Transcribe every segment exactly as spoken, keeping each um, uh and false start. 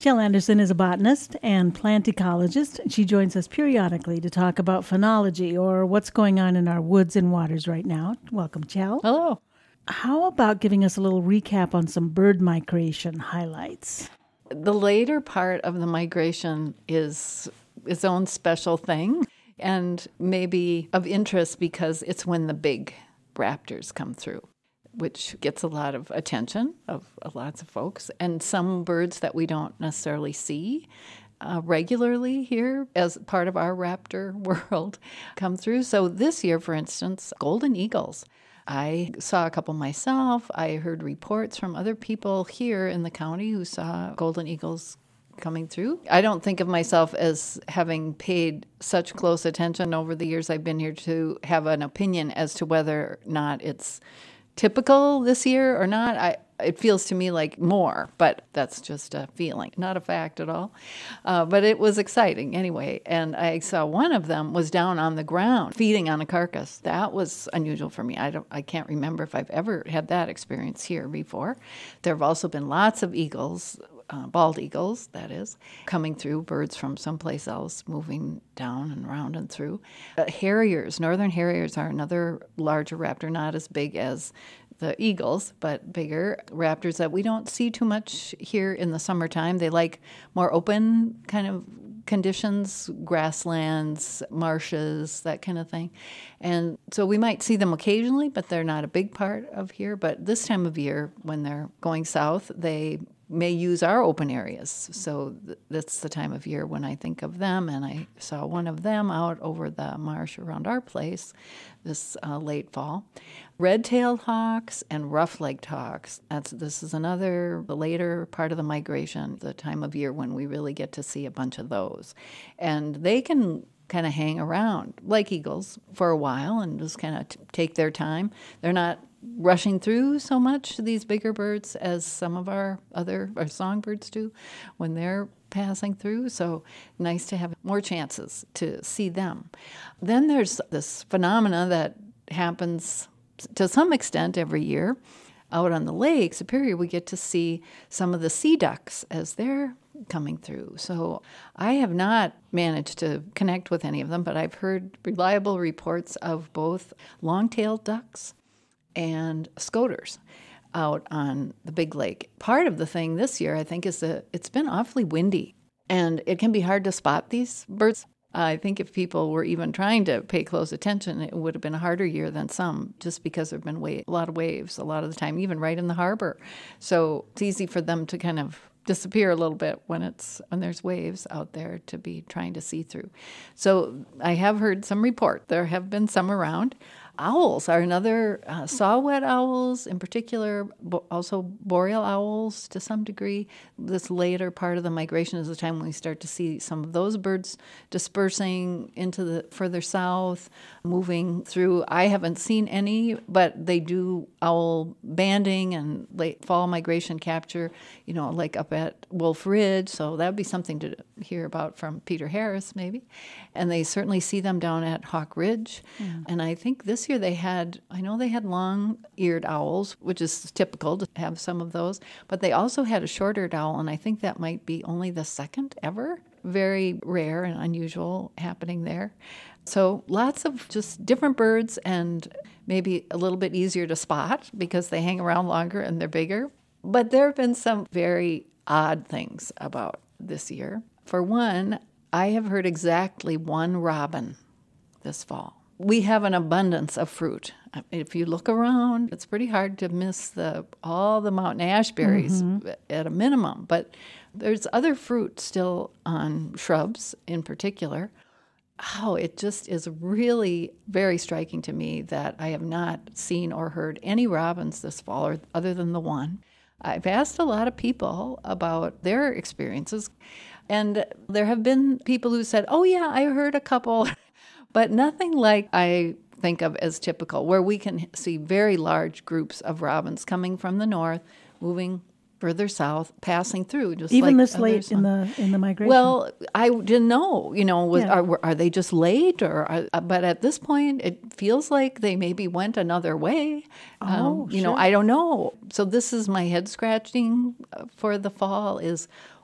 Jill Anderson is a botanist and plant ecologist. She joins us periodically to talk about phenology, or what's going on in our woods and waters right now. Welcome, Jill. Hello. How about giving us a little recap on some bird migration highlights? The later part of the migration is its own special thing and maybe of interest because it's when the big raptors come through, which gets a lot of attention of lots of folks, and some birds that we don't necessarily see uh, regularly here as part of our raptor world come through. So this year, for instance, golden eagles. I saw a couple myself. I heard reports from other people here in the county who saw golden eagles coming through. I don't think of myself as having paid such close attention over the years I've been here to have an opinion as to whether or not it's typical this year or not. I it feels to me like more, but that's just a feeling, not a fact at all. Uh, but it was exciting anyway. And I saw one of them was down on the ground feeding on a carcass. That was unusual for me. I don't, I can't remember if I've ever had that experience here before. There have also been lots of eagles, uh, bald eagles, that is, coming through, birds from someplace else moving down and around and through. Uh, harriers, northern harriers are another larger raptor, not as big as the eagles, but bigger raptors that we don't see too much here in the summertime. They like more open kind of conditions, grasslands, marshes, that kind of thing. And so we might see them occasionally, but they're not a big part of here. But this time of year, when they're going south, they may use our open areas. So th- that's the time of year when I think of them. And I saw one of them out over the marsh around our place this uh, late fall. Red-tailed hawks and rough-legged hawks. That's this is another the later part of the migration, the time of year when we really get to see a bunch of those. And they can kind of hang around like eagles for a while and just kind of t- take their time. They're not rushing through so much, these bigger birds, as some of our other our songbirds do when they're passing through. So nice to have more chances to see them. Then there's this phenomena that happens to some extent every year. Out on the lake, Superior, we get to see some of the sea ducks as they're coming through. So I have not managed to connect with any of them, but I've heard reliable reports of both long-tailed ducks and scoters out on the big lake. Part of the thing this year, I think, is that it's been awfully windy, and it can be hard to spot these birds. I think if people were even trying to pay close attention, it would have been a harder year than some, just because there have been wa- a lot of waves a lot of the time, even right in the harbor. So it's easy for them to kind of disappear a little bit when it's when there's waves out there to be trying to see through. So I have heard some report. There have been some around. Owls are another, uh, saw-whet owls in particular, bo- also boreal owls to some degree. This later part of the migration is the time when we start to see some of those birds dispersing into the further south, moving through. I haven't seen any, but they do owl banding and late fall migration capture, you know, like up at Wolf Ridge. So that would be something to hear about from Peter Harris, maybe. And they certainly see them down at Hawk Ridge. Mm. And I think this year they had, I know they had long-eared owls, which is typical to have some of those, but they also had a short-eared owl, and I think that might be only the second ever. Very rare and unusual happening there. So lots of just different birds, and maybe a little bit easier to spot because they hang around longer and they're bigger. But there have been some very odd things about this year. For one, I have heard exactly one robin this fall. We have an abundance of fruit. If you look around, it's pretty hard to miss the all the mountain ashberries mm-hmm. at a minimum. But there's other fruit still on shrubs in particular. Oh, it just is really very striking to me that I have not seen or heard any robins this fall, or other than the one. I've asked a lot of people about their experiences, and there have been people who said, oh yeah, I heard a couple. But nothing like I think of as typical, where we can see very large groups of robins coming from the north, moving further south, passing through. Just Even like this late in the in the migration. Well, I didn't know. You know, was, yeah. are are they just late, or? Are, but at this point, it feels like they maybe went another way. Oh, um, you sure. know, I don't know. So this is my head scratching for the fall. Is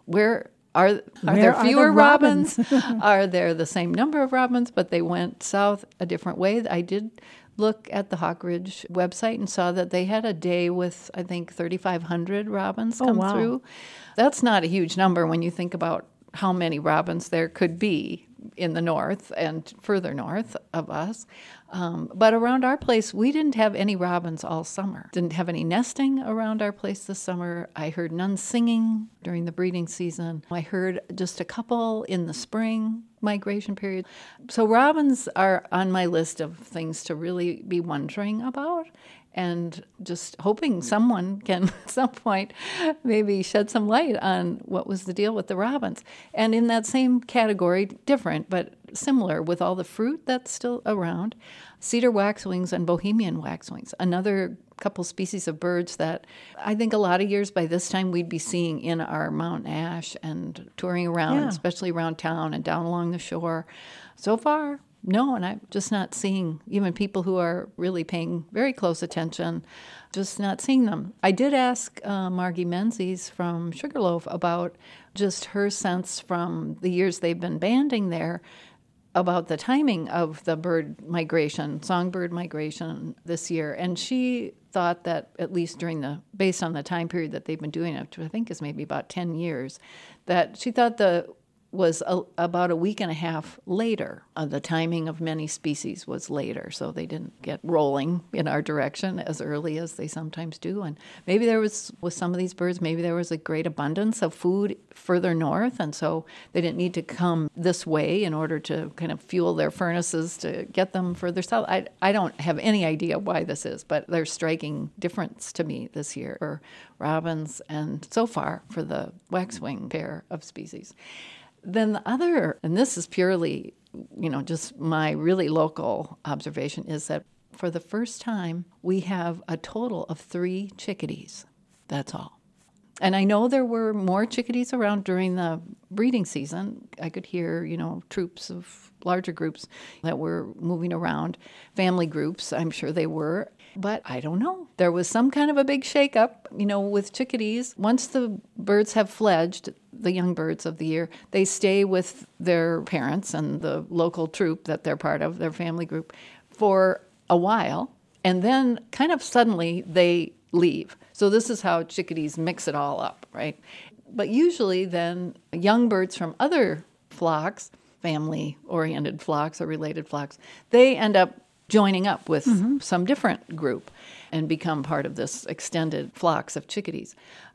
where are, are Where there are fewer the robins? robins? Are there the same number of robins, but they went south a different way? I did look at the Hawk Ridge website and saw that they had a day with, I think, thirty-five hundred robins Oh, come wow. through. That's not a huge number when you think about how many robins there could be in the north and further north of us. Um, but around our place, we didn't have any robins all summer. Didn't have any nesting around our place this summer. I heard none singing during the breeding season. I heard just a couple in the spring migration period. So robins are on my list of things to really be wondering about, and just hoping someone can at some point maybe shed some light on what was the deal with the robins. And in that same category, different but similar with all the fruit that's still around, cedar waxwings and Bohemian waxwings, another couple species of birds that I think a lot of years by this time we'd be seeing in our mountain ash and touring around, Yeah. especially around town and down along the shore. So far, no, and I'm just not seeing even people who are really paying very close attention, just not seeing them. I did ask uh, Margie Menzies from Sugarloaf about just her sense from the years they've been banding there about the timing of the bird migration, songbird migration this year. And she thought that at least during the, based on the time period that they've been doing it, which I think is maybe about ten years, that she thought the was a, about a week and a half later. Uh, the timing of many species was later, so they didn't get rolling in our direction as early as they sometimes do. And maybe there was, with some of these birds, maybe there was a great abundance of food further north, and so they didn't need to come this way in order to kind of fuel their furnaces to get them further south. I, I don't have any idea why this is, but there's striking difference to me this year for robins and so far for the waxwing pair of species. Then the other, and this is purely, you know, just my really local observation, is that for the first time, we have a total of three chickadees. That's all. And I know there were more chickadees around during the breeding season. I could hear, you know, troops of larger groups that were moving around, family groups, I'm sure they were. But I don't know. There was some kind of a big shakeup, you know, with chickadees. Once the birds have fledged, the young birds of the year, they stay with their parents and the local troop that they're part of, their family group, for a while. And then kind of suddenly they leave. So this is how chickadees mix it all up, right? But usually then young birds from other flocks, family-oriented flocks or related flocks, they end up joining up with mm-hmm. some different group and become part of this extended flocks of chickadees.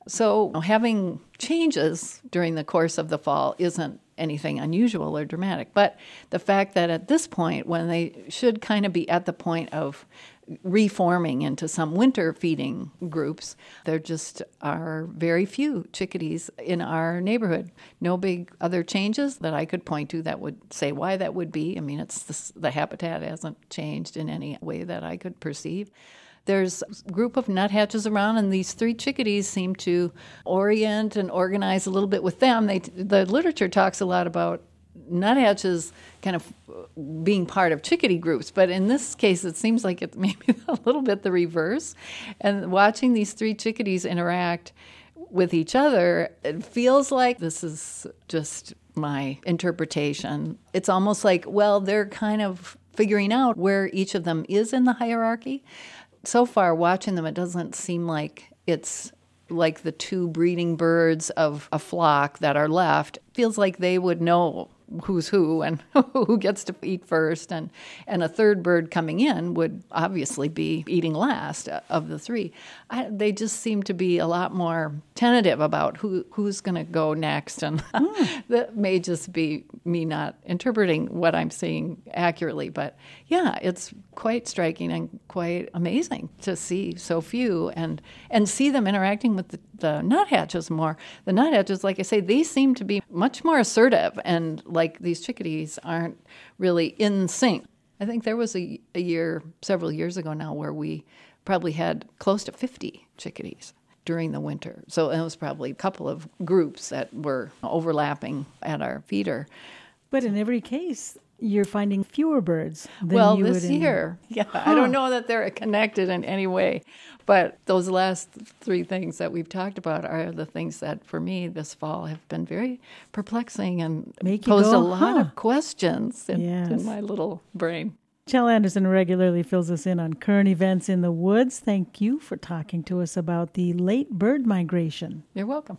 So having changes during the course of the fall isn't anything unusual or dramatic. But the fact that at this point, when they should kind of be at the point of reforming into some winter feeding groups, there just are very few chickadees in our neighborhood. No big other changes that I could point to that would say why that would be. I mean, it's the, the habitat hasn't changed in any way that I could perceive. There's a group of nuthatches around, and these three chickadees seem to orient and organize a little bit with them. They, the literature talks a lot about nuthatches kind of being part of chickadee groups, but in this case, it seems like it's maybe a little bit the reverse. And watching these three chickadees interact with each other, it feels like this is just my interpretation. It's almost like, well, they're kind of figuring out where each of them is in the hierarchy. So far, watching them, it doesn't seem like it's like the two breeding birds of a flock that are left. It feels like they would know who's who and who gets to eat first. And, and a third bird coming in would obviously be eating last of the three. I, they just seem to be a lot more tentative about who who's going to go next. And mm. that may just be me not interpreting what I'm seeing accurately. But yeah, it's quite striking and quite amazing to see so few and, and see them interacting with the, the nuthatches more. The nuthatches, like I say, they seem to be much more assertive, and like these chickadees aren't really in sync. I think there was a, a year, several years ago now, where we probably had close to fifty chickadees during the winter. So it was probably a couple of groups that were overlapping at our feeder. But in every case, you're finding fewer birds than Well, you this would in- year, yeah, I don't know that they're connected in any way, but those last three things that we've talked about are the things that, for me, this fall have been very perplexing and Make you posed go, a lot huh. of questions in, Yes. in my little brain. Chell Anderson regularly fills us in on current events in the woods. Thank you for talking to us about the late bird migration. You're welcome.